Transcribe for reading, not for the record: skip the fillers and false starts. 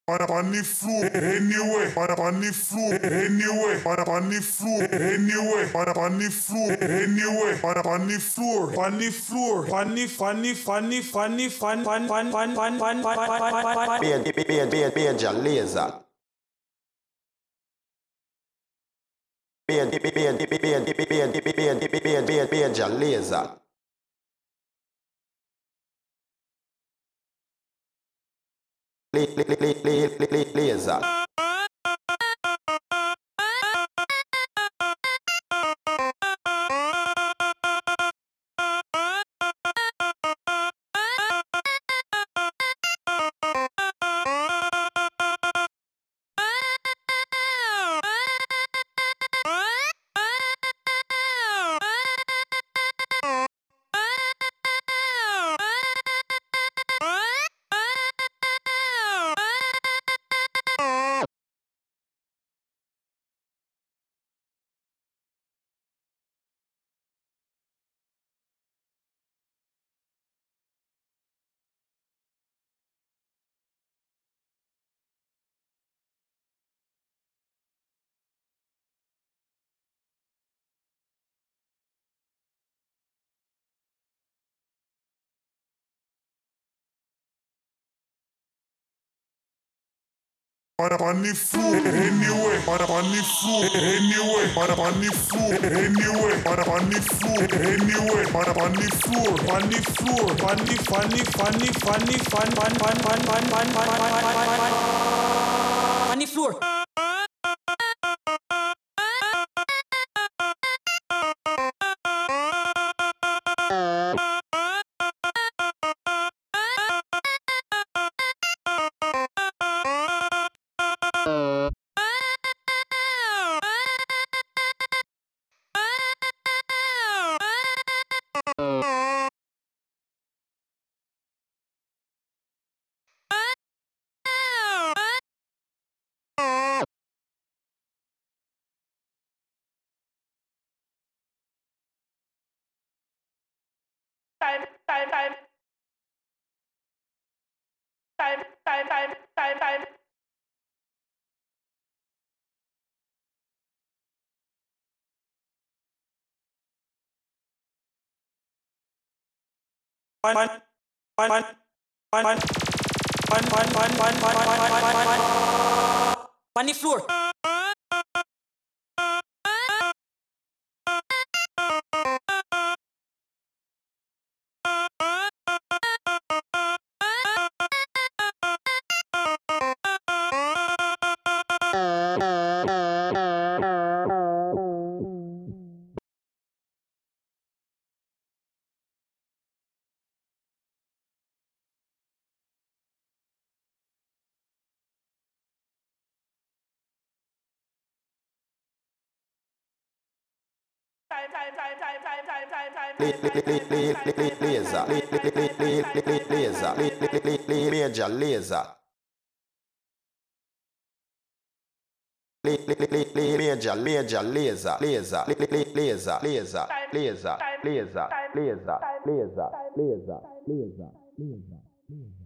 on the floor anyway, on the floor anyway, on the floor anyway, on the floor anyway, on the floor, on the floor, funny, funny, funny, funny, fun, fun, fun, fun, fun, fun, fun, Major laser. Major laser. Laser. on the floor anyway, on the floor anyway, on the floor anyway, on the floor anyway, on the floor, on the floor, funny, funny, funny, funny, fun, fun, fun, fun, fun, fun, fun, fun, on the floor. Time. On the floor. Laser. Major laser. Major laser.